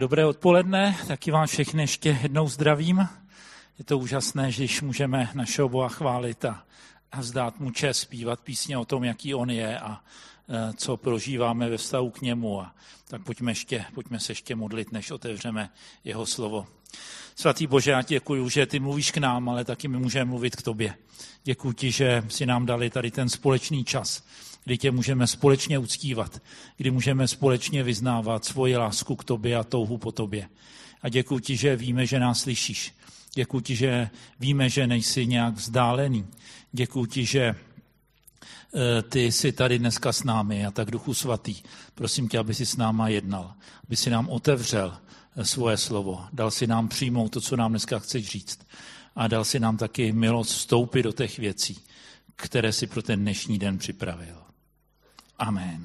Dobré odpoledne, taky vám všechny ještě jednou zdravím. Je to úžasné, že když můžeme našeho Boha chválit a vzdát mu čest, zpívat písně o tom, jaký on je a co prožíváme ve vztahu k němu. A tak pojďme se ještě modlit, než otevřeme jeho slovo. Svatý Bože, já ti děkuju, že ty mluvíš k nám, ale taky my můžeme mluvit k tobě. Děkuju ti, že si nám dali tady ten společný čas, kdy tě můžeme společně uctívat, kdy můžeme společně vyznávat svoji lásku k tobě a touhu po tobě. A děkuju ti, že víme, že nás slyšíš. Děkuju ti, že víme, že nejsi nějak vzdálený. Děkuju ti, že ty jsi tady dneska s námi a tak Duchu Svatý. Prosím tě, aby si s náma jednal, aby si nám otevřel svoje slovo. Dal si nám přijmout to, co nám dneska chceš říct. A dal si nám taky milost vstoupit do těch věcí, které si pro ten dnešní den připravil. Amen.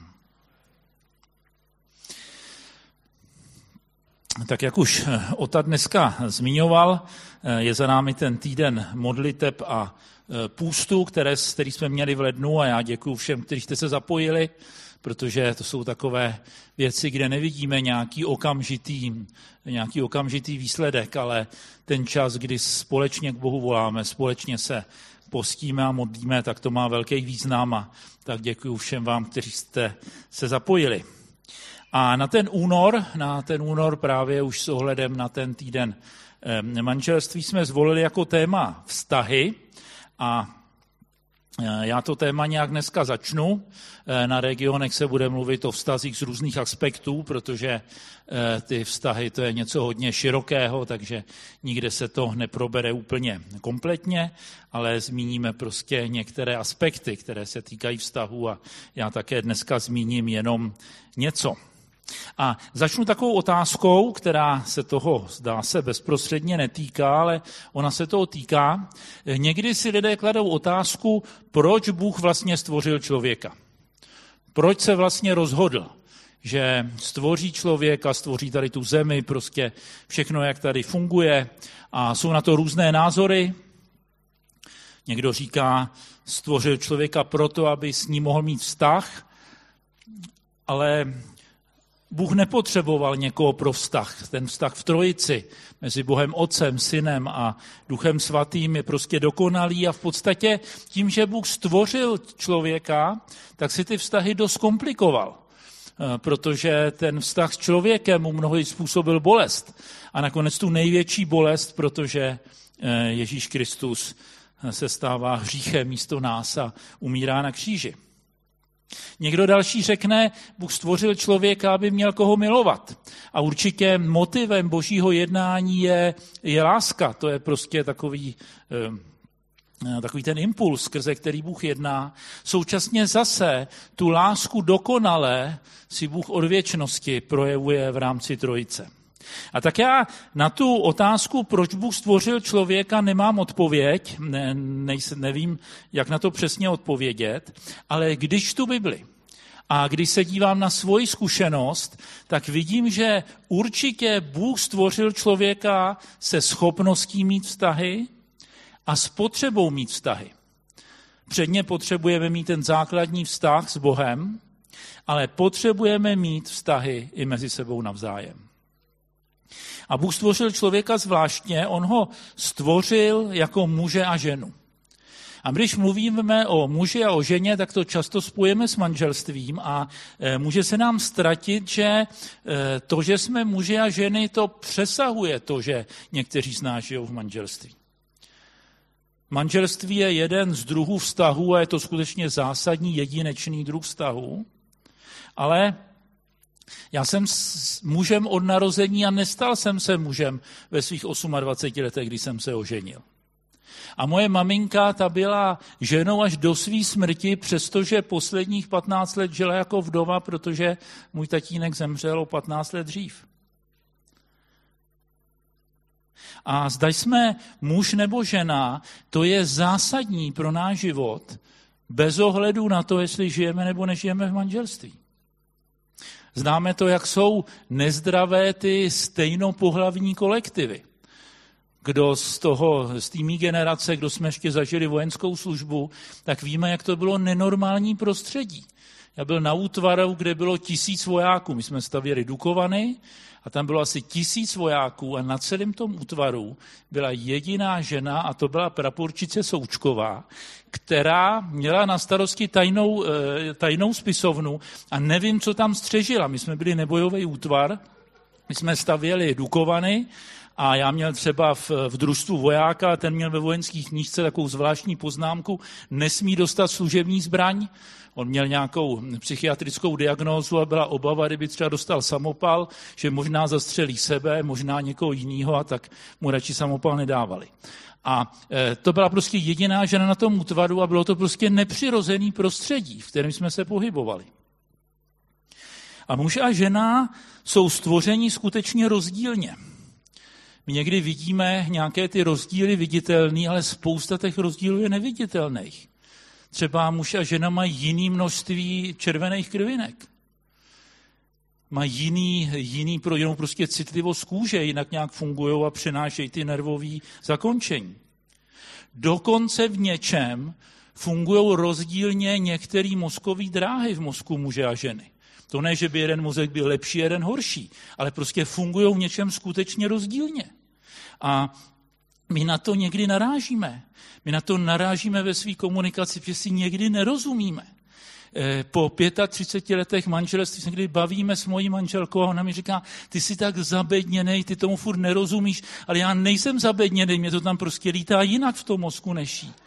Tak jak už Ota dneska zmiňoval, je za námi ten týden modliteb a půstu, který jsme měli v lednu a já děkuju všem, kteří jste se zapojili, protože to jsou takové věci, kde nevidíme nějaký okamžitý výsledek, ale ten čas, kdy společně k Bohu voláme, společně se postíme a modlíme, tak to má velký význam a tak děkuju všem vám, kteří jste se zapojili. A na ten únor právě už s ohledem na ten týden manželství jsme zvolili jako téma vztahy a já to téma nějak dneska začnu. Na regionech se bude mluvit o vztazích z různých aspektů, protože ty vztahy to je něco hodně širokého, takže nikde se to neprobere úplně kompletně, ale zmíníme prostě některé aspekty, které se týkají vztahů a já také dneska zmíním jenom něco. A začnu takovou otázkou, která se toho, zdá se, bezprostředně netýká, ale ona se toho týká. Někdy si lidé kladou otázku, proč Bůh vlastně stvořil člověka. Proč se vlastně rozhodl, že stvoří člověka, stvoří tady tu zemi, prostě všechno, jak tady funguje. A jsou na to různé názory. Někdo říká, stvořil člověka proto, aby s ním mohl mít vztah, ale Bůh nepotřeboval někoho pro vztah. Ten vztah v trojici mezi Bohem Otcem, Synem a Duchem Svatým je prostě dokonalý a v podstatě tím, že Bůh stvořil člověka, tak si ty vztahy dost komplikoval, protože ten vztah s člověkem mu mnohdy způsobil bolest. A nakonec tu největší bolest, protože Ježíš Kristus se stává hříchem místo nás a umírá na kříži. Někdo další řekne, Bůh stvořil člověka, aby měl koho milovat. A určitě motivem božího jednání je láska. To je prostě takový ten impuls, skrze který Bůh jedná. Současně zase tu lásku dokonale si Bůh od věčnosti projevuje v rámci trojice. A tak já na tu otázku, proč Bůh stvořil člověka, nemám odpověď, nevím, jak na to přesně odpovědět, ale když tu Bibli a když se dívám na svoji zkušenost, tak vidím, že určitě Bůh stvořil člověka se schopností mít vztahy a s potřebou mít vztahy. Předně potřebujeme mít ten základní vztah s Bohem, ale potřebujeme mít vztahy i mezi sebou navzájem. A Bůh stvořil člověka zvláštně, on ho stvořil jako muže a ženu. A když mluvíme o muži a o ženě, tak to často spojíme s manželstvím a může se nám ztratit, že to, že jsme muži a ženy, to přesahuje to, že někteří z nás žijou v manželství. Manželství je jeden z druhů vztahů a je to skutečně zásadní, jedinečný druh vztahu, ale já jsem s mužem od narození a nestal jsem se mužem ve svých 28 letech, kdy jsem se oženil. A moje maminka, ta byla ženou až do své smrti, přestože posledních 15 let žila jako vdova, protože můj tatínek zemřel o 15 let dřív. A zda jsme muž nebo žena, to je zásadní pro náš život, bez ohledu na to, jestli žijeme nebo nežijeme v manželství. Známe to, jak jsou nezdravé ty stejnopohlavní kolektivy. Kdo z té mý generace, kdo jsme ještě zažili vojenskou službu, tak víme, jak to bylo nenormální prostředí. Já byl na útvaru, kde bylo 1000 vojáků. My jsme stavěli Dukovany A tam bylo asi 1000 vojáků a na celém tom útvaru byla jediná žena a to byla praporčice Součková, která měla na starosti tajnou spisovnu a nevím, co tam střežila. My jsme byli nebojový útvar, my jsme stavěli Dukovany a já měl třeba v družstvu vojáka, ten měl ve vojenských knížce takovou zvláštní poznámku, nesmí dostat služební zbraň. On měl nějakou psychiatrickou diagnózu a byla obava, kdyby třeba dostal samopal, že možná zastřelí sebe, možná někoho jiného a tak mu radši samopal nedávali. A to byla prostě jediná žena na tom útvaru a bylo to prostě nepřirozený prostředí, v kterém jsme se pohybovali. A muž a žena jsou stvoření skutečně rozdílně. My někdy vidíme nějaké ty rozdíly viditelné, ale spousta těch rozdílů je neviditelných. Třeba muž a žena mají jiné množství červených krvinek. Mají jiný jinou prostě citlivost kůže, jinak nějak fungují a přenášejí ty nervové zakončení. Dokonce v něčem fungují rozdílně některé mozkové dráhy v mozku muže a ženy. To ne, že by jeden mozek byl lepší, jeden horší, ale prostě fungují v něčem skutečně rozdílně. A my na to někdy narážíme. My na to narážíme ve své komunikaci, protože si někdy nerozumíme. Po 35 letech manželství se někdy bavíme s mojí manželkou a ona mi říká, ty jsi tak zabedněnej, ty tomu furt nerozumíš, ale já nejsem zabedněnej, mě to tam prostě lítá jinak v tom mozku než jí.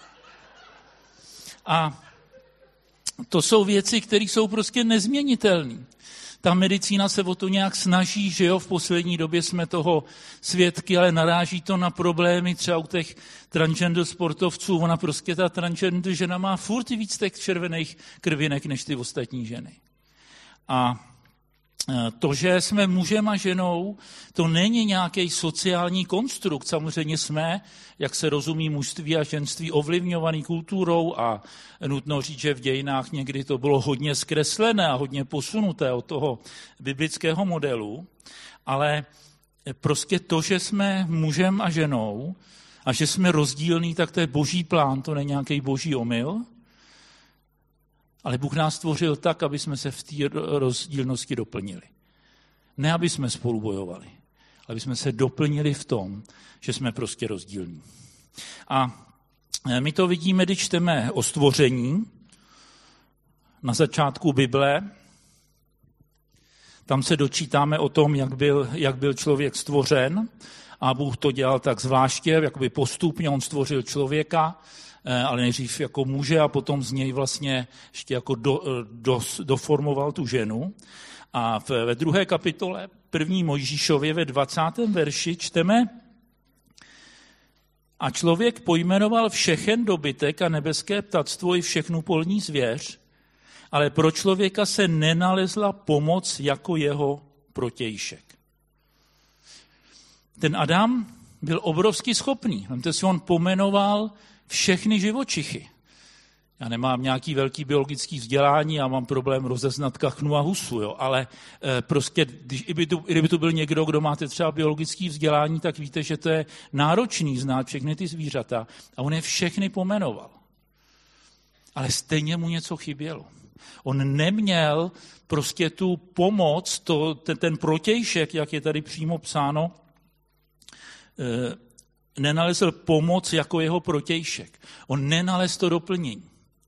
A to jsou věci, které jsou prostě nezměnitelné. Ta medicína se o to nějak snaží, že jo, v poslední době jsme toho svědky, ale naráží to na problémy třeba u těch transgender sportovců. Ona prostě ta transgender žena má furt víc těch červených krvinek než ty ostatní ženy. A to, že jsme mužem a ženou, to není nějaký sociální konstrukt. Samozřejmě jsme, jak se rozumí mužství a ženství, ovlivňovaný kulturou a nutno říct, že v dějinách někdy to bylo hodně zkreslené a hodně posunuté od toho biblického modelu, ale prostě to, že jsme mužem a ženou a že jsme rozdílní, tak to je boží plán, to není nějaký boží omyl. Ale Bůh nás stvořil tak, aby jsme se v té rozdílnosti doplnili. Ne, aby jsme spolu bojovali, aby jsme se doplnili v tom, že jsme prostě rozdílní. A my to vidíme, když čteme o stvoření na začátku Bible. Tam se dočítáme o tom, jak byl člověk stvořen a Bůh to dělal tak zvláště, jakoby postupně on stvořil člověka, ale nejdřív jako muže a potom z něj vlastně ještě jako doformoval tu ženu. A ve 2. kapitole 1. Mojžíšově ve 20. verši čteme: A člověk pojmenoval všechen dobytek a nebeské ptactvo i všechnu polní zvěř, ale pro člověka se nenalezla pomoc jako jeho protějšek. Ten Adam byl obrovsky schopný. Vemte si, on pomenoval všechny živočichy. Já nemám nějaký velký biologický vzdělání a mám problém rozeznat kachnu a husu, jo? Ale prostě, kdyby to byl někdo, kdo máte třeba biologické vzdělání, tak víte, že to je náročný znát všechny ty zvířata a on je všechny pomenoval. Ale stejně mu něco chybělo. On neměl prostě tu pomoc, ten protějšek, jak je tady přímo psáno, nenalezl pomoc jako jeho protějšek. On nenalezl to doplnění.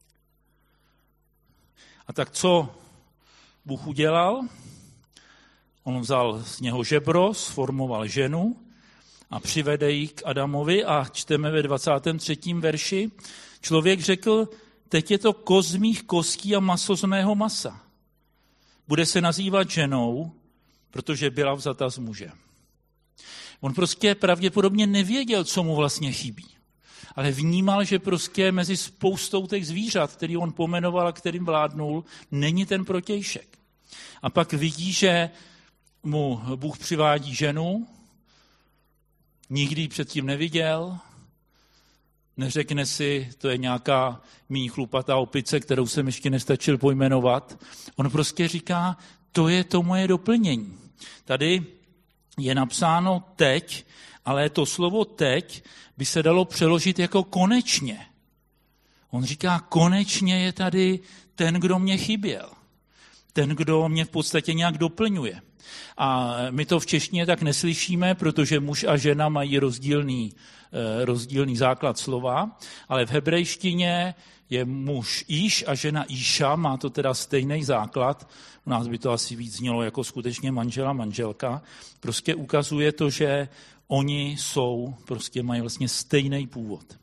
A tak co Bůh udělal? On vzal z něho žebro, sformoval ženu a přivede ji k Adamovi a čteme ve 23. verši. Člověk řekl, teď je to kost z mých kostí a maso z mého masa. Bude se nazývat ženou, protože byla vzata z muže. On prostě pravděpodobně nevěděl, co mu vlastně chybí. Ale vnímal, že prostě mezi spoustou těch zvířat, který on pomenoval a kterým vládnul, není ten protějšek. A pak vidí, že mu Bůh přivádí ženu, nikdy ji předtím neviděl, neřekne si, to je nějaká míň chlupatá opice, kterou jsem ještě nestačil pojmenovat. On prostě říká, to je to moje doplnění. Tady je napsáno teď, ale to slovo teď by se dalo přeložit jako konečně. On říká, konečně je tady ten, kdo mě chyběl. Ten, kdo mě v podstatě nějak doplňuje. A my to v češtině tak neslyšíme, protože muž a žena mají rozdílný základ slova, ale v hebrejštině je muž Iš a žena Íša, má to teda stejný základ. U nás by to asi víc znělo jako skutečně manžel a manželka. Prostě ukazuje to, že oni mají vlastně stejný původ.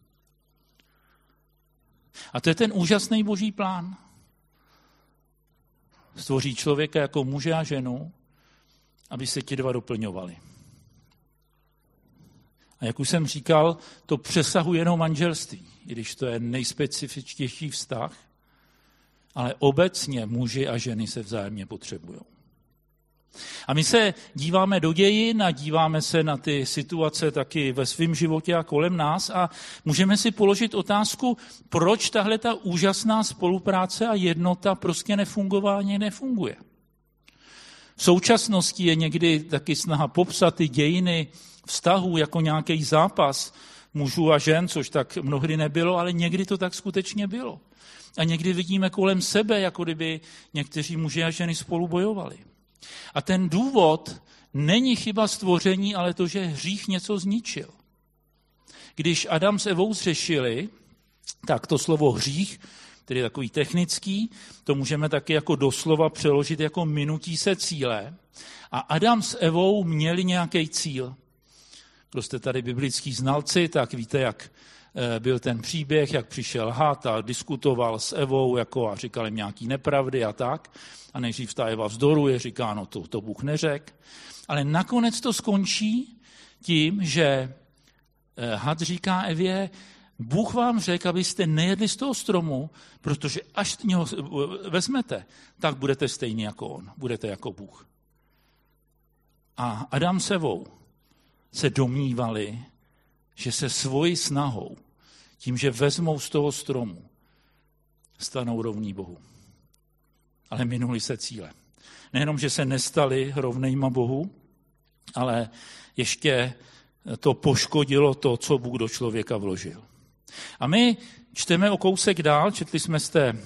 A to je ten úžasný boží plán. Stvoří člověka jako muže a ženu, aby se ti dva doplňovali. A jak už jsem říkal, to přesahuje jenom manželství, i když to je nejspecifičtější vztah, ale obecně muži a ženy se vzájemně potřebují. A my se díváme do dějin a díváme se na ty situace taky ve svém životě a kolem nás a můžeme si položit otázku, proč tahle ta úžasná spolupráce a jednota prostě nefunguje. V současnosti je někdy taky snaha popsat ty dějiny vztahů jako nějaký zápas mužů a žen, což tak mnohdy nebylo, ale někdy to tak skutečně bylo. A někdy vidíme kolem sebe, jako kdyby někteří muži a ženy spolu bojovali. A ten důvod není chyba stvoření, ale to, že hřích něco zničil. Když Adam s Evou zřešili, tak to slovo hřích, který je takový technický, to můžeme taky jako doslova přeložit jako minutí se cíle. A Adam s Evou měli nějaký cíl. Kdo jste tady biblický znalci, tak víte, jak byl ten příběh, jak přišel Had a diskutoval s Evou a říkal jim nějaký nepravdy a tak. A nejdřív ta Eva vzdoruje, říká, no to Bůh neřekl. Ale nakonec to skončí tím, že Had říká Evě, Bůh vám řekl, abyste nejedli z toho stromu, protože až něho vezmete, tak budete stejný jako on, budete jako Bůh. A Adam s Evou se domnívali, že se svojí snahou, tím, že vezmou z toho stromu, stanou rovní Bohu. Ale minuli se cíle. Nejenom, že se nestali rovnejma Bohu, ale ještě to poškodilo to, co Bůh do člověka vložil. A my čteme o kousek dál, četli jsme z té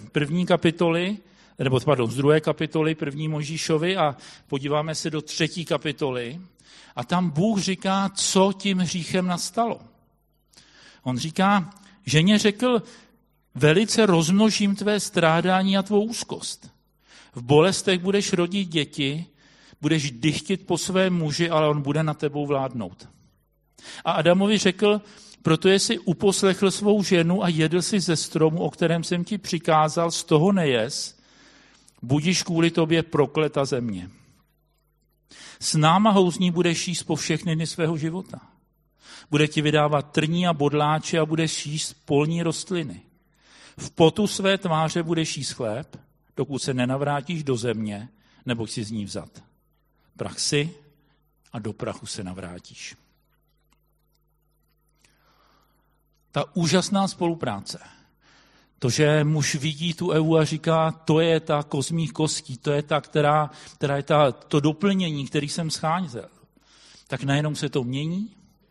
z 2. kapitoly 1. Mojžíšovi a podíváme se do 3. kapitoly a tam Bůh říká, co tím hříchem nastalo. On říká, ženě řekl, velice rozmnožím tvé strádání a tvou úzkost. V bolestech budeš rodit děti, budeš dychtit po svém muži, ale on bude nad tebou vládnout. A Adamovi řekl, proto jsi uposlechl svou ženu a jedl si ze stromu, o kterém jsem ti přikázal, z toho nejes, budiš kvůli tobě prokleta země. S náma houzní budeš jíst po všechny dny svého života. Bude ti vydávat trní a bodláče a budeš jíst polní rostliny. V potu své tváře budeš jíst chléb, dokud se nenavrátíš do země, nebo si z ní vzat. Prach si a do prachu se navrátíš. Ta úžasná spolupráce, to, že muž vidí tu Evu a říká, to je ta koz mých kostí, to je ta, která je to doplnění, který jsem scháněl, tak najednou se to mění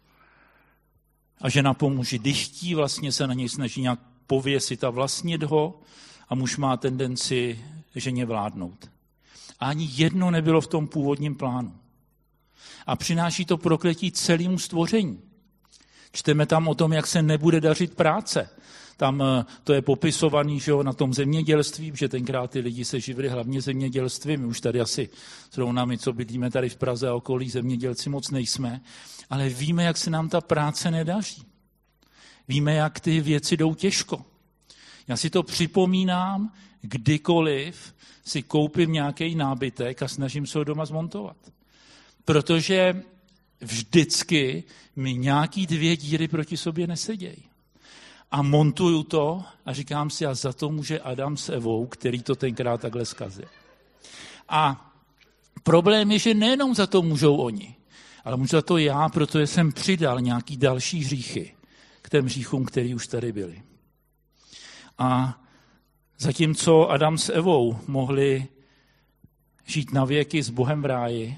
a žena po muži dychtí, vlastně se na něj snaží nějak pověsit a vlastnit ho a muž má tendenci ženě vládnout. A ani jedno nebylo v tom původním plánu. A přináší to prokletí celému stvoření. Čteme tam o tom, jak se nebude dařit práce. Tam to je popisovaný, že jo, na tom zemědělství, že tenkrát ty lidi se živili hlavně zemědělstvím. My už tady asi zrovna my, co bydlíme tady v Praze a okolí, zemědělci moc nejsme, ale víme, jak se nám ta práce nedaří. Víme, jak ty věci jdou těžko. Já si to připomínám, kdykoliv si koupím nějaký nábytek a snažím se ho doma zmontovat. Protože vždycky mi nějaký 2 díry proti sobě nesedějí. A montuju to a říkám si, a za to může Adam s Evou, který to tenkrát takhle zkazil. A problém je, že nejenom za to můžou oni, ale můžu za to já, protože jsem přidal nějaký další hříchy k těm hříchům, který už tady byly. A zatímco Adam s Evou mohli žít na věky s Bohem v ráji,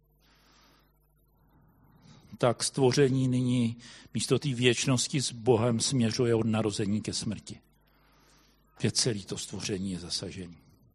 tak stvoření nyní místo té věčnosti s Bohem směřuje od narození ke smrti. Že celé to stvoření je zasažené.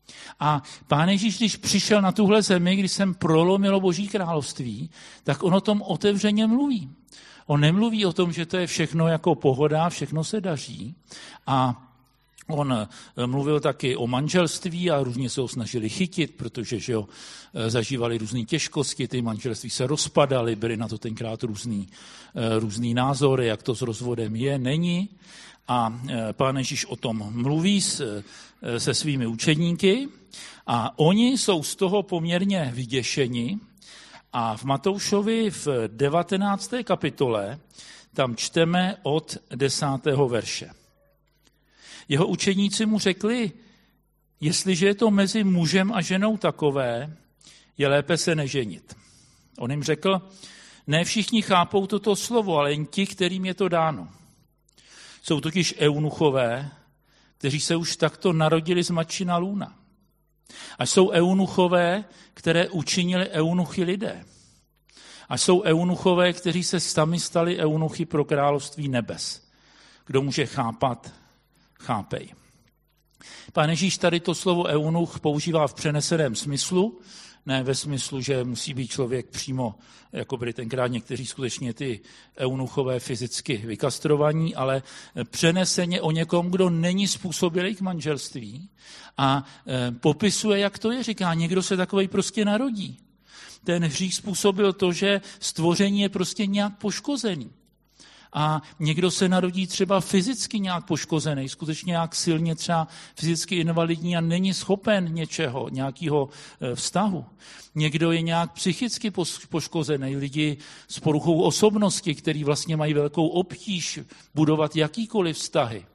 A Pán Ježíš, když přišel na tuhle zemi, když jsem prolomilo Boží království, tak on o tom otevřeně mluví. On nemluví o tom, že to je všechno jako pohoda, všechno se daří. A on mluvil taky o manželství a různě se ho snažili chytit, protože že jo, zažívali různé těžkosti, ty manželství se rozpadaly, byly na to tenkrát různý názory, jak to s rozvodem je, není. A Pán Ježíš o tom mluví se svými učedníky a oni jsou z toho poměrně vyděšeni. A v Matoušovi v 19. kapitole tam čteme od 10. verše. Jeho učeníci mu řekli, jestliže je to mezi mužem a ženou takové, je lépe se neženit. On jim řekl, ne všichni chápou toto slovo, ale jen ti, kterým je to dáno. Jsou totiž eunuchové, kteří se už takto narodili z matčina lůna. A jsou eunuchové, které učinili eunuchy lidé. A jsou eunuchové, kteří se sami stali eunuchy pro království nebes. Kdo může chápat, chápej. Pán Ježíš tady to slovo eunuch používá v přeneseném smyslu, ne ve smyslu, že musí být člověk přímo, jako byli tenkrát někteří skutečně ty eunuchové fyzicky vykastrovaní, ale přeneseně o někom, kdo není způsobilý k manželství a popisuje, jak to je. Říká, někdo se takovej prostě narodí. Ten hřích způsobil to, že stvoření je prostě nějak poškozený. A někdo se narodí třeba fyzicky nějak poškozený, skutečně nějak silně třeba fyzicky invalidní a není schopen něčeho, nějakého vztahu. Někdo je nějak psychicky poškozený, lidi s poruchou osobnosti, kteří vlastně mají velkou obtíž budovat jakýkoliv vztahy.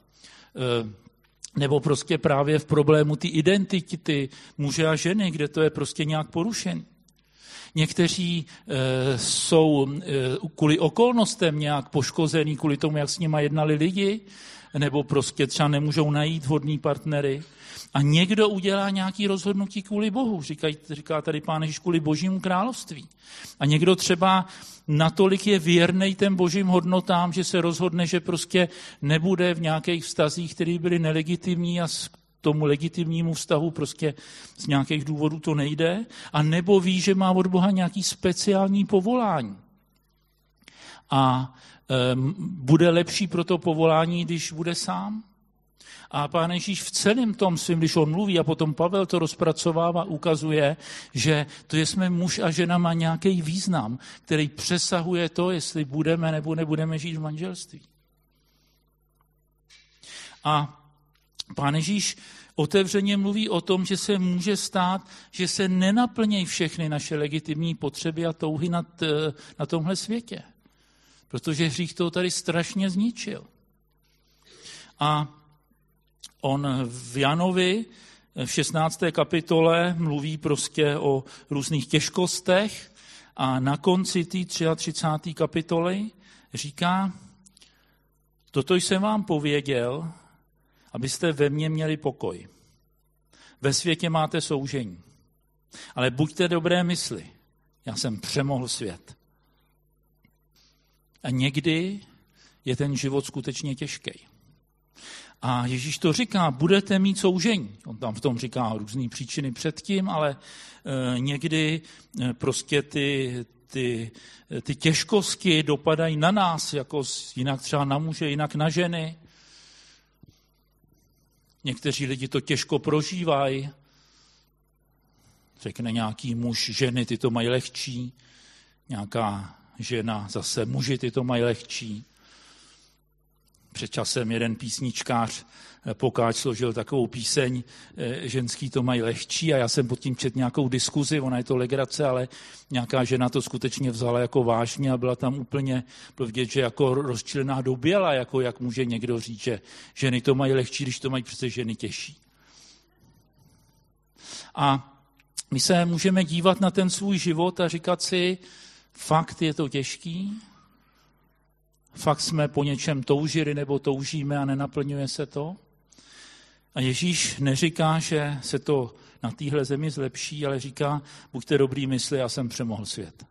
Nebo prostě právě v problému ty identity muže a ženy, kde to je prostě nějak porušený. Někteří jsou kvůli okolnostem nějak poškozený, kvůli tomu, jak s nima jednali lidi, nebo prostě třeba nemůžou najít vhodný partnery. A někdo udělá nějaké rozhodnutí kvůli Bohu, říká tady Pán Ježíš, kvůli Božímu království. A někdo třeba natolik je věrnej těm božím hodnotám, že se rozhodne, že prostě nebude v nějakých vztazích, které byly nelegitimní a tomu legitimnímu vztahu prostě z nějakých důvodů to nejde, a nebo ví, že má od Boha nějaký speciální povolání. A bude lepší pro to povolání, když bude sám. A Pán Ježíš v celém tom svým, když on mluví, a potom Pavel to rozpracovává, ukazuje, že to, že jsme muž a žena, má nějaký význam, který přesahuje to, jestli budeme nebo nebudeme žít v manželství. A Pán Ježíš otevřeně mluví o tom, že se může stát, že se nenaplnějí všechny naše legitimní potřeby a touhy na tomhle světě. Protože hřích to tady strašně zničil. A on v Janovi v 16. kapitole mluví prostě o různých těžkostech a na konci té 33. kapitoly říká, toto jsem vám pověděl, abyste ve mně měli pokoj. Ve světě máte soužení. Ale buďte dobré mysli. Já jsem přemohl svět. A někdy je ten život skutečně těžký. A Ježíš to říká, budete mít soužení. On tam v tom říká různý příčiny předtím, ale někdy prostě ty těžkosti dopadají na nás, jako jinak třeba na muže, jinak na ženy. Někteří lidi to těžko prožívají. Řekne nějaký muž, ženy ty to mají lehčí, nějaká žena zase muži ty to mají lehčí. Před časem jeden písničkář Pokáč složil takovou píseň, ženský to mají lehčí, a já jsem pod tím četl nějakou diskuzi, ona je to legrace, ale nějaká žena to skutečně vzala jako vážně a byla tam úplně vidět, že jako rozčilená do běla, jako jak může někdo říct, že ženy to mají lehčí, když to mají přece ženy těžší. A my se můžeme dívat na ten svůj život a říkat si, fakt je to těžký, fakt jsme po něčem toužili nebo toužíme a nenaplňuje se to. A Ježíš neříká, že se to na téhle zemi zlepší, ale říká, buďte dobrý mysli, já jsem přemohl svět.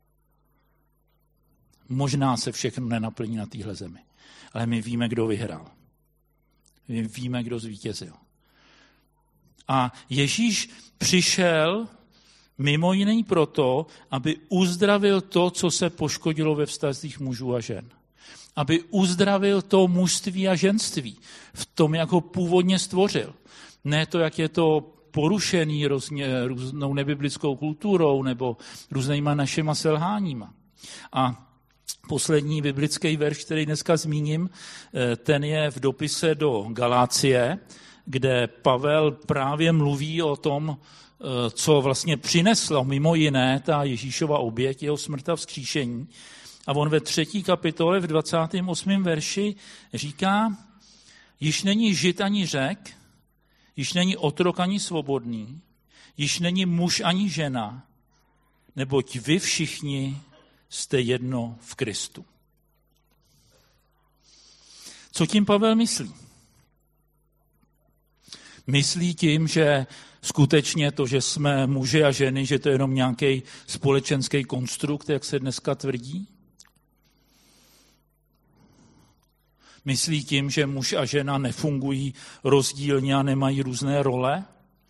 Možná se všechno nenaplní na téhle zemi, ale my víme, kdo vyhrál. My víme, kdo zvítězil. A Ježíš přišel mimo jiný proto, aby uzdravil to, co se poškodilo ve vztazích mužů a žen. Aby uzdravil to mužství a ženství v tom, jak ho původně stvořil. Ne to, jak je to porušený různou nebiblickou kulturou nebo různýma našima selháníma. A poslední biblický verš, který dneska zmíním, ten je v dopise do Galácie, kde Pavel právě mluví o tom, co vlastně přineslo mimo jiné ta Ježíšova oběť, jeho smrt a vzkříšení. A on ve 3. kapitole v 28. verši říká, již není žid ani Řek, již není otrok ani svobodný, již není muž ani žena, neboť vy všichni jste jedno v Kristu. Co tím Pavel myslí? Myslí tím, že skutečně to, že jsme muži a ženy, že to je jenom nějaký společenský konstrukt, jak se dneska tvrdí? Myslí tím, že muž a žena nefungují rozdílně a nemají různé role?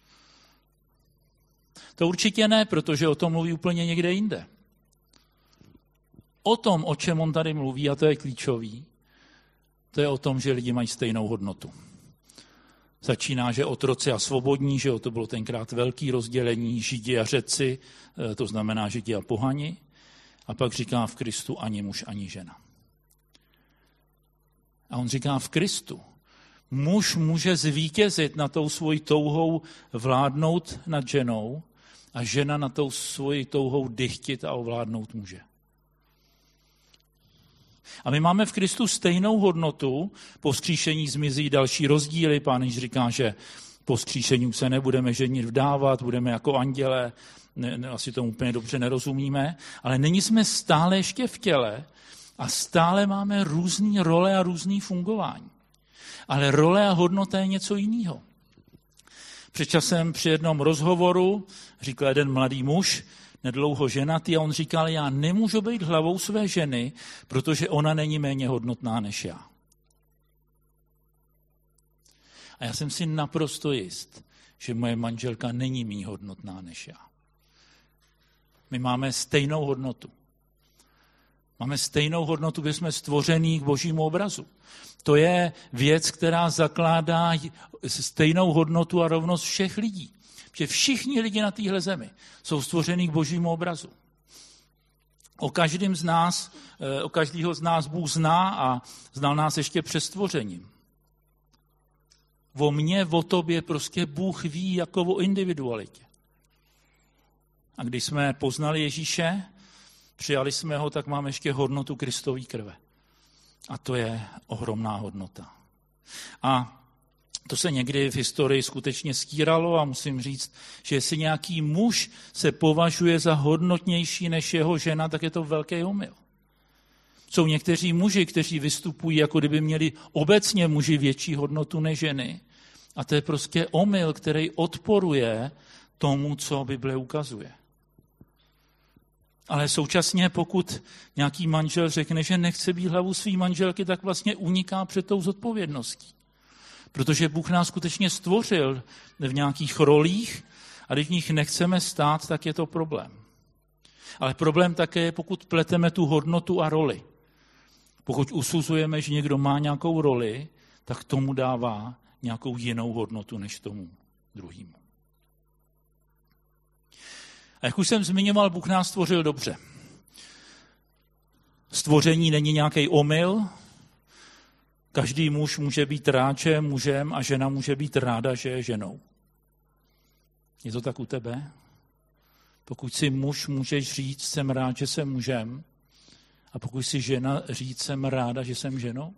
To určitě ne, protože o tom mluví úplně někde jinde. O tom, o čem on tady mluví, a to je klíčový, to je o tom, že lidi mají stejnou hodnotu. Začíná, že otroci a svobodní, že to bylo tenkrát velký rozdělení, Židi a Řeci, to znamená Židi a pohani, a pak říká v Kristu ani muž, ani žena. A on říká v Kristu, muž může zvítězit nad tou svojí touhou vládnout nad ženou a žena nad tou svojí touhou dychtit a ovládnout muže. A my máme v Kristu stejnou hodnotu, po vzkříšení zmizí další rozdíly, Pán Ježíš říká, že po vzkříšení už se nebudeme ženit vdávat, budeme jako anděle, asi tomu úplně dobře nerozumíme, ale nyní jsme stále ještě v těle a stále máme různé role a různé fungování. Ale role a hodnota je něco jiného. Před časem při jednom rozhovoru říkal jeden mladý muž, nedlouho ženatý, a on říkal, já nemůžu být hlavou své ženy, protože ona není méně hodnotná než já. A já jsem si naprosto jist, že moje manželka není méně hodnotná než já. My máme stejnou hodnotu. Máme stejnou hodnotu, kde jsme stvoření k Božímu obrazu. To je věc, která zakládá stejnou hodnotu a rovnost všech lidí. Že všichni lidi na téhle zemi jsou stvoření k Božímu obrazu. O každého z nás Bůh zná a znal nás ještě před stvořením. O mně, o tobě prostě Bůh ví jako o individualitě. A když jsme poznali Ježíše, přijali jsme ho, tak máme ještě hodnotu Kristový krve. A to je ohromná hodnota. A to se někdy v historii skutečně stíralo a musím říct, že jestli nějaký muž se považuje za hodnotnější než jeho žena, tak je to velký omyl. Jsou někteří muži, kteří vystupují, jako kdyby měli obecně muži větší hodnotu než ženy. A to je prostě omyl, který odporuje tomu, co Bible ukazuje. Ale současně, pokud nějaký manžel řekne, že nechce být hlavou své manželky, tak vlastně uniká před tou zodpovědností. Protože Bůh nás skutečně stvořil v nějakých rolích a když v nich nechceme stát, tak je to problém. Ale problém také je, pokud pleteme tu hodnotu a roli. Pokud usuzujeme, že někdo má nějakou roli, tak tomu dává nějakou jinou hodnotu než tomu druhému. A jak už jsem zmiňoval, Bůh nás stvořil dobře. Stvoření není nějaký omyl. Každý muž může být rád, že je mužem a žena může být ráda, že je ženou. Je to tak u tebe? Pokud jsi muž, můžeš říct, jsem rád, že jsem mužem. A pokud jsi žena, říct, jsem ráda, že jsem ženou?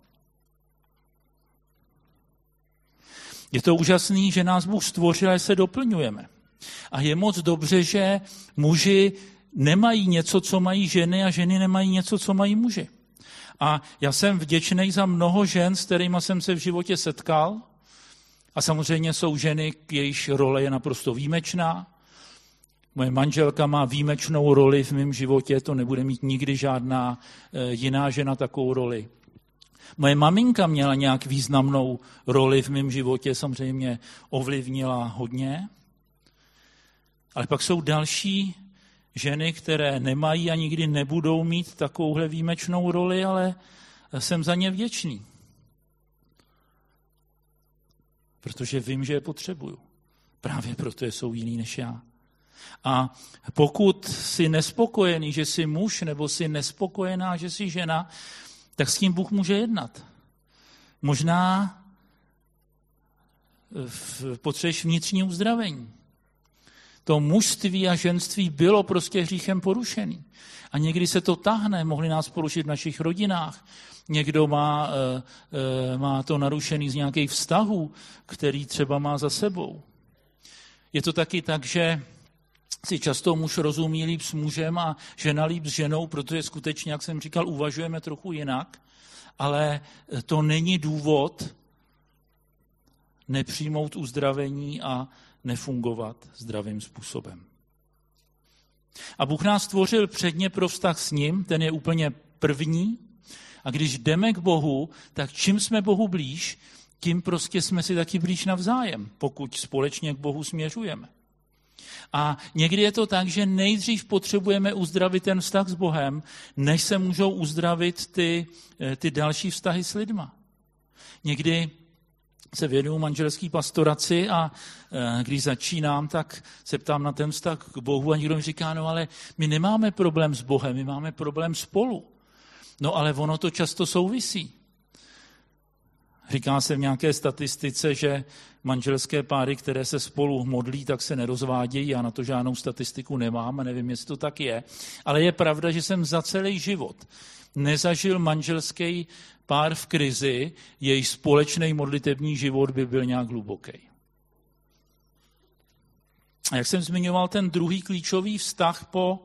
Je to úžasný, že nás Bůh stvořil a se doplňujeme. A je moc dobře, že muži nemají něco, co mají ženy a ženy nemají něco, co mají muži. A já jsem vděčný za mnoho žen, s kterými jsem se v životě setkal. A samozřejmě jsou ženy, jejichž role je naprosto výjimečná. Moje manželka má výjimečnou roli v mém životě, to nebude mít nikdy žádná jiná žena takovou roli. Moje maminka měla nějak významnou roli v mém životě, samozřejmě ovlivnila hodně. Ale pak jsou další ženy, které nemají a nikdy nebudou mít takovouhle výjimečnou roli, ale jsem za ně vděčný. Protože vím, že je potřebuju. Právě proto jsou jiný než já. A pokud jsi nespokojený, že jsi muž, nebo jsi nespokojená, že jsi žena, tak s tím Bůh může jednat. Možná potřebuješ vnitřní uzdravení. To mužství a ženství bylo prostě hříchem porušený. A někdy se to tahne, mohli nás porušit v našich rodinách. Někdo má to narušený z nějakých vztahů, který třeba má za sebou. Je to taky tak, že si často muž rozumí líp s mužem a žena líp s ženou, protože skutečně, jak jsem říkal, uvažujeme trochu jinak, ale to není důvod nepřijmout uzdravení a nefungovat zdravým způsobem. A Bůh nás stvořil předně pro vztah s ním, ten je úplně první. A když jdeme k Bohu, tak čím jsme Bohu blíž, tím prostě jsme si taky blíž navzájem, pokud společně k Bohu směřujeme. A někdy je to tak, že nejdřív potřebujeme uzdravit ten vztah s Bohem, než se můžou uzdravit ty další vztahy s lidma. Někdy se věnuju manželský pastoraci a když začínám, tak se ptám na ten vztah k Bohu a někdo mi říká, no ale my nemáme problém s Bohem, my máme problém spolu. No ale ono to často souvisí. Říká se v nějaké statistice, že manželské páry, které se spolu modlí, tak se nerozvádějí. Já na to žádnou statistiku nemám a nevím, jestli to tak je. Ale je pravda, že jsem za celý život nezažil manželský pár v krizi, jejich společný modlitební život by byl nějak hluboký. A jak jsem zmiňoval, ten druhý klíčový vztah po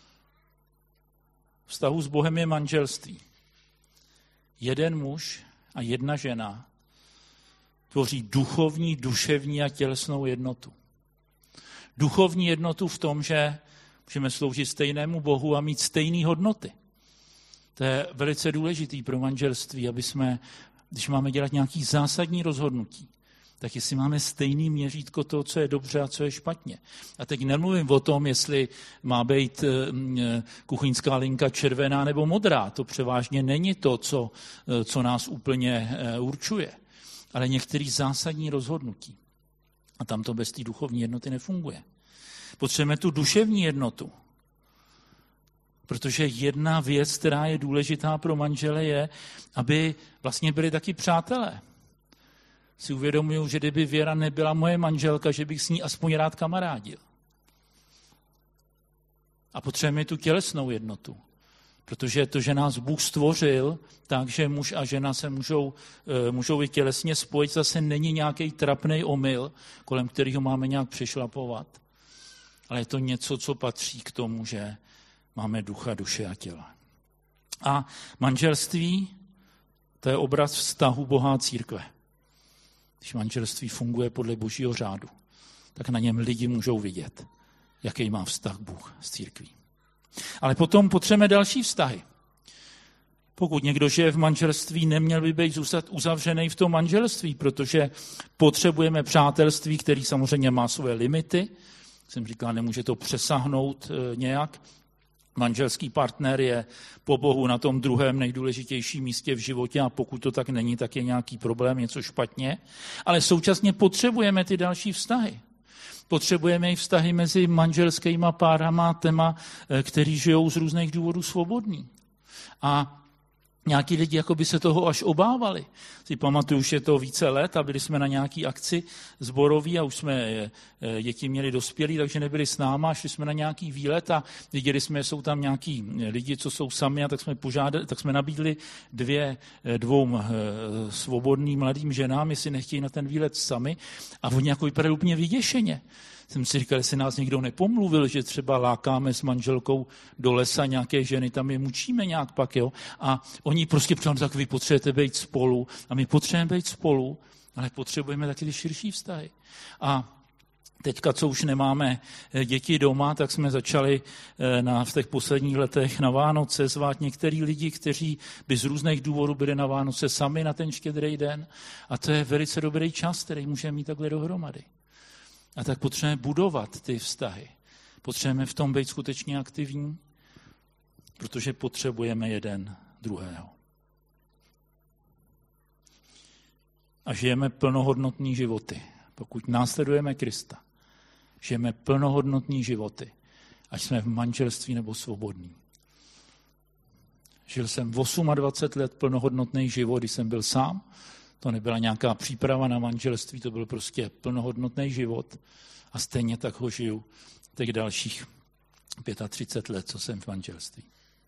vztahu s Bohem je manželství. Jeden muž a jedna žena tvoří duchovní, duševní a tělesnou jednotu. Duchovní jednotu v tom, že můžeme sloužit stejnému Bohu a mít stejné hodnoty. To je velice důležitý pro manželství, aby jsme, když máme dělat nějaké zásadní rozhodnutí, tak jestli máme stejný měřítko toho, co je dobře a co je špatně. A teď nemluvím o tom, jestli má být kuchyňská linka červená nebo modrá. To převážně není to, co nás úplně určuje. Ale některé zásadní rozhodnutí. A tam to bez té duchovní jednoty nefunguje. Potřebujeme tu duševní jednotu. Protože jedna věc, která je důležitá pro manžele, je, aby vlastně byli taky přátelé. Si uvědomuju, že kdyby Věra nebyla moje manželka, že bych s ní aspoň rád kamarádil. A potřebujeme tu tělesnou jednotu. Protože to, že nás Bůh stvořil, takže muž a žena se můžou i tělesně spojit, zase není nějaký trapnej omyl, kolem kterého máme nějak přešlapovat. Ale je to něco, co patří k tomu, že máme ducha, duše a těla. A manželství, to je obraz vztahu Boha a církve. Když manželství funguje podle Božího řádu, tak na něm lidi můžou vidět, jaký má vztah Bůh s církví. Ale potom potřebujeme další vztahy. Pokud někdo žije v manželství, neměl by být zůstat uzavřený v tom manželství, protože potřebujeme přátelství, který samozřejmě má své limity. Jsem říkal, nemůže to přesáhnout nějak. Manželský partner je po Bohu na tom druhém nejdůležitějším místě v životě a pokud to tak není, tak je nějaký problém, něco špatně. Ale současně potřebujeme ty další vztahy. Potřebujeme i vztahy mezi manželskýma párama, těma, kteří žijou z různých důvodů svobodní. A nějaký lidi jako by se toho až obávali. Si pamatuju, už je to více let a byli jsme na nějaký akci sborový a už jsme děti měli dospělí, takže nebyli s náma, šli jsme na nějaký výlet a viděli jsme, že jsou tam nějaký lidi, co jsou sami a tak jsme nabídli dvou svobodným mladým ženám, jestli nechtějí na ten výlet sami a oni jako vypadali úplně vyděšeně. Jsem si říkal, jestli nás někdo nepomluvil, že třeba lákáme s manželkou do lesa nějaké ženy, tam je mučíme nějak pak, jo. A oni prostě přijali, tak vy potřebujete být spolu a my potřebujeme být spolu, ale potřebujeme taky ty širší vztahy. A Teďka, co už nemáme děti doma, tak jsme začali v těch posledních letech na Vánoce zvát některý lidi, kteří by z různých důvodů byli na Vánoce sami na ten Štědrý den. A to je velice dobrý čas, který můžeme mít takhle dohromady. A tak potřebujeme budovat ty vztahy. Potřebujeme v tom být skutečně aktivní, protože potřebujeme jeden druhého. A žijeme plnohodnotný životy. Pokud následujeme Krista, žijeme plnohodnotný životy, ať jsme v manželství nebo svobodní. Žil jsem 28 let plnohodnotný život, když jsem byl sám. To nebyla nějaká příprava na manželství, to byl prostě plnohodnotný život. A stejně tak ho žiju těch dalších 35 let, co jsem v manželství.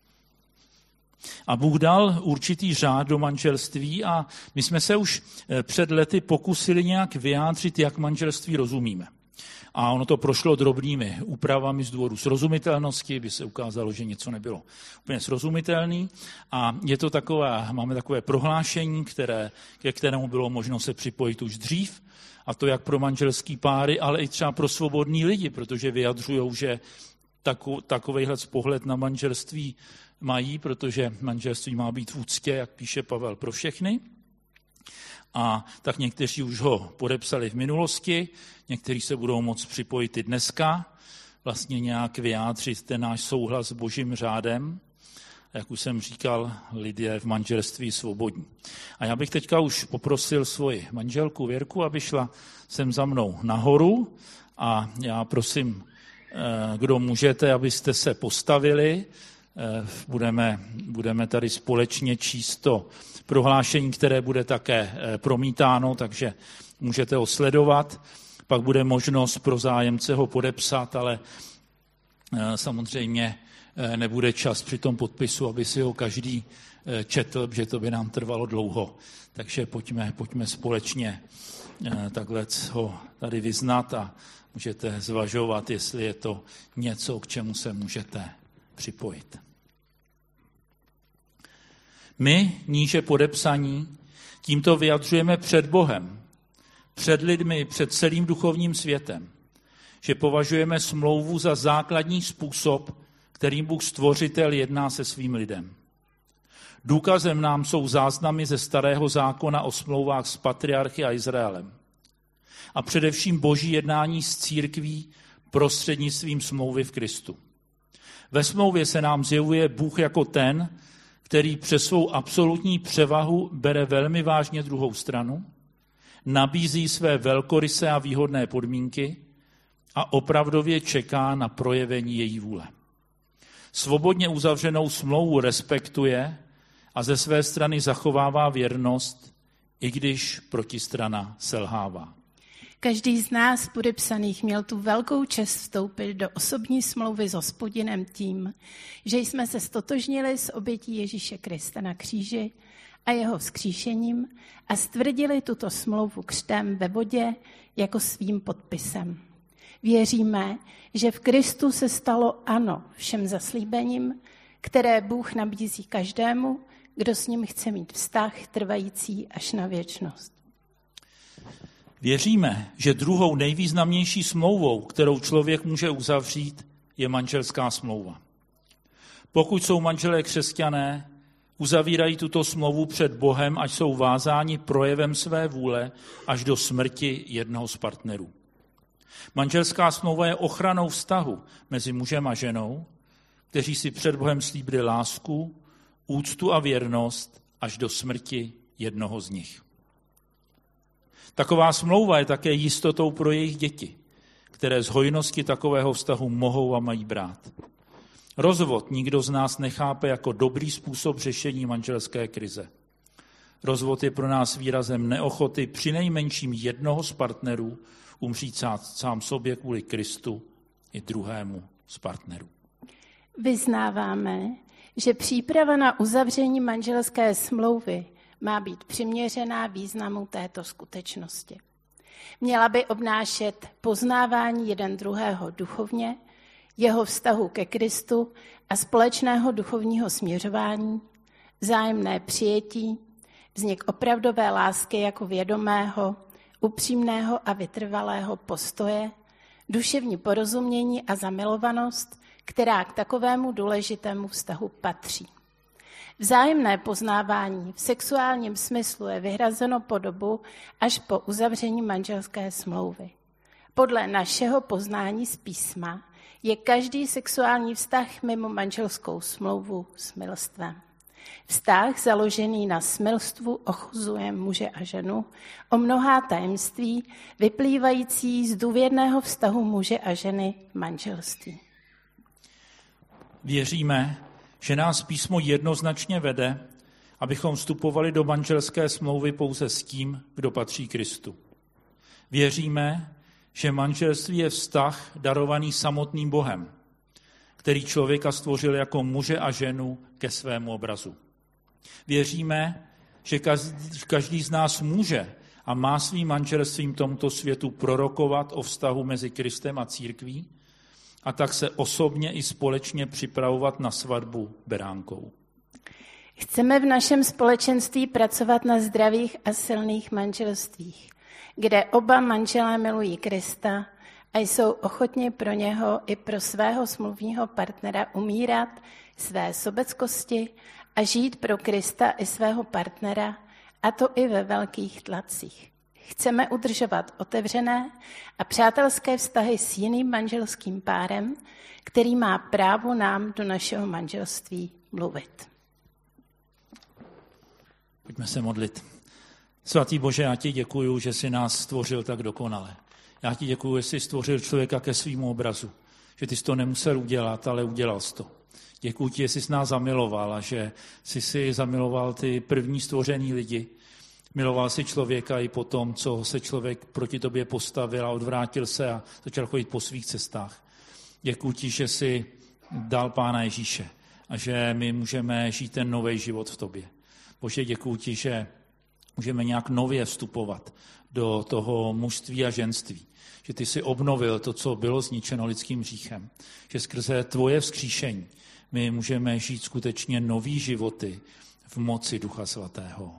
A Bůh dal určitý řád do manželství a my jsme se už před lety pokusili nějak vyjádřit, jak manželství rozumíme. A ono to prošlo drobnými úpravami z důvodu srozumitelnosti, by se ukázalo, že něco nebylo úplně srozumitelný. A je to máme takové prohlášení, ke kterému bylo možno se připojit už dřív, a to jak pro manželský páry, ale i třeba pro svobodní lidi, protože vyjadřují, že takovejhle pohled na manželství mají, protože manželství má být v úctě, jak píše Pavel, pro všechny. A tak někteří už ho podepsali v minulosti, někteří se budou moct připojit i dneska, vlastně nějak vyjádřit ten náš souhlas s Božím řádem. Jak už jsem říkal, lidé v manželství svobodní. A já bych teďka už poprosil svoji manželku Věrku, aby šla sem za mnou nahoru a já prosím, kdo můžete, abyste se postavili. Budeme tady společně číst to prohlášení, které bude také promítáno, takže můžete ho sledovat. Pak bude možnost pro zájemce ho podepsat, ale samozřejmě nebude čas při tom podpisu, aby si ho každý četl, že to by nám trvalo dlouho. Takže pojďme společně takhle ho tady vyznat a můžete zvažovat, jestli je to něco, k čemu se můžete připojit. My, níže podepsaní, tímto vyjadřujeme před Bohem, před lidmi, před celým duchovním světem, že považujeme smlouvu za základní způsob, kterým Bůh Stvořitel jedná se svým lidem. Důkazem nám jsou záznamy ze Starého zákona o smlouvách s patriarchy a Izraelem. A především Boží jednání s církví prostřednictvím smlouvy v Kristu. Ve smlouvě se nám zjevuje Bůh jako ten, který přes svou absolutní převahu bere velmi vážně druhou stranu, nabízí své velkorysé a výhodné podmínky a opravdově čeká na projevení její vůle. Svobodně uzavřenou smlouvu respektuje a ze své strany zachovává věrnost, i když protistrana selhává. Každý z nás podepsaných měl tu velkou čest vstoupit do osobní smlouvy s Hospodinem tím, že jsme se stotožnili s obětí Ježíše Krista na kříži a jeho vzkříšením a stvrdili tuto smlouvu křtem ve vodě jako svým podpisem. Věříme, že v Kristu se stalo ano všem zaslíbením, které Bůh nabízí každému, kdo s ním chce mít vztah trvající až na věčnost. Věříme, že druhou nejvýznamnější smlouvou, kterou člověk může uzavřít, je manželská smlouva. Pokud jsou manželé křesťané, uzavírají tuto smlouvu před Bohem, ať jsou vázáni projevem své vůle až do smrti jednoho z partnerů. Manželská smlouva je ochranou vztahu mezi mužem a ženou, kteří si před Bohem slíbili lásku, úctu a věrnost až do smrti jednoho z nich. Taková smlouva je také jistotou pro jejich děti, které z hojnosti takového vztahu mohou a mají brát. Rozvod nikdo z nás nechápe jako dobrý způsob řešení manželské krize. Rozvod je pro nás výrazem neochoty přinejmenším jednoho z partnerů umřít sám sobě kvůli Kristu i druhému z partnerů. Vyznáváme, že příprava na uzavření manželské smlouvy má být přiměřená významu této skutečnosti. Měla by obnášet poznávání jeden druhého duchovně, jeho vztahu ke Kristu a společného duchovního směřování, vzájemné přijetí, vznik opravdové lásky jako vědomého, upřímného a vytrvalého postoje, duševní porozumění a zamilovanost, která k takovému důležitému vztahu patří. Vzájemné poznávání v sexuálním smyslu je vyhrazeno po dobu až po uzavření manželské smlouvy. Podle našeho poznání z písma je každý sexuální vztah mimo manželskou smlouvu smilstvem. Vztah založený na smilstvu ochuzuje muže a ženu o mnohá tajemství vyplývající z důvěrného vztahu muže a ženy v manželství. Věříme, že nás písmo jednoznačně vede, abychom vstupovali do manželské smlouvy pouze s tím, kdo patří Kristu. Věříme, že manželství je vztah darovaný samotným Bohem, který člověka stvořil jako muže a ženu ke svému obrazu. Věříme, že každý z nás může a má svým manželstvím tomuto světu prorokovat o vztahu mezi Kristem a církví a tak se osobně i společně připravovat na svatbu beránkou. Chceme v našem společenství pracovat na zdravých a silných manželstvích, kde oba manželé milují Krista a jsou ochotni pro něho i pro svého smluvního partnera umírat své sobeckosti a žít pro Krista i svého partnera, a to i ve velkých tlacích. Chceme udržovat otevřené a přátelské vztahy s jiným manželským párem, který má právo nám do našeho manželství mluvit. Pojďme se modlit. Svatý Bože, já ti děkuju, že jsi nás stvořil tak dokonale. Já ti děkuju, že jsi stvořil člověka ke svýmu obrazu. Že ty jsi to nemusel udělat, ale udělal jsi to. Děkuju ti, že jsi nás zamiloval a že jsi si zamiloval ty první stvořený lidi. Miloval si člověka i po tom, co se člověk proti tobě postavil a odvrátil se a začal chodit po svých cestách. Děkuju ti, že jsi dal Pána Ježíše a že my můžeme žít ten nový život v tobě. Bože, děkuju ti, že můžeme nějak nově vstupovat do toho mužství a ženství. Že ty jsi obnovil to, co bylo zničeno lidským hříchem. Že skrze tvoje vzkříšení my můžeme žít skutečně nový životy v moci Ducha Svatého.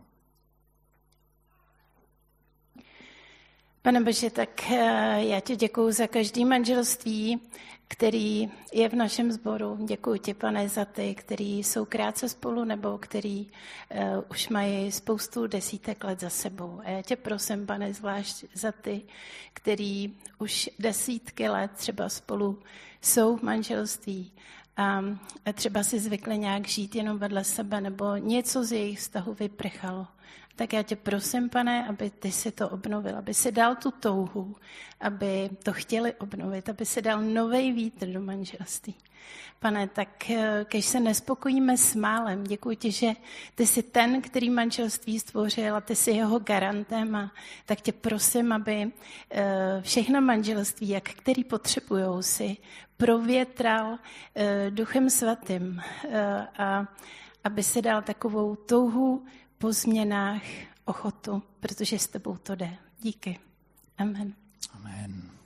Pane Bože, tak já ti děkuju za každý manželství, který je v našem sboru. Děkuji ti, Pane, za ty, kteří jsou krátce spolu nebo kteří už mají spoustu desítek let za sebou. A já tě prosím, Pane, zvlášť za ty, kteří už desítky let třeba spolu jsou v manželství a třeba si zvykli nějak žít jenom vedle sebe nebo něco z jejich vztahu vyprchalo. Tak já tě prosím, Pane, aby ty si to obnovil, aby si dal tu touhu, aby to chtěli obnovit, aby si dal nový vítr do manželství. Pane, tak když se nespokojíme s málem, děkuji ti, že ty jsi ten, který manželství stvořil a ty jsi jeho garantem, a tak tě prosím, aby všechna manželství, jak který potřebujou, si provětral Duchem Svatým a aby si dal takovou touhu po změnách, ochotu, protože s tebou to jde. Díky. Amen. Amen.